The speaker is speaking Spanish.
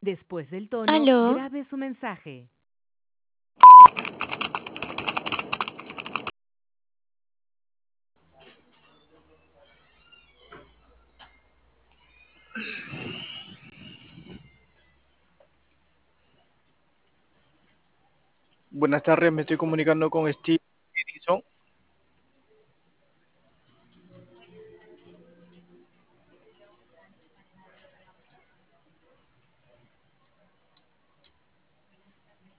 Después del tono, Aló, grabe su mensaje. Buenas tardes, me estoy comunicando con Steve.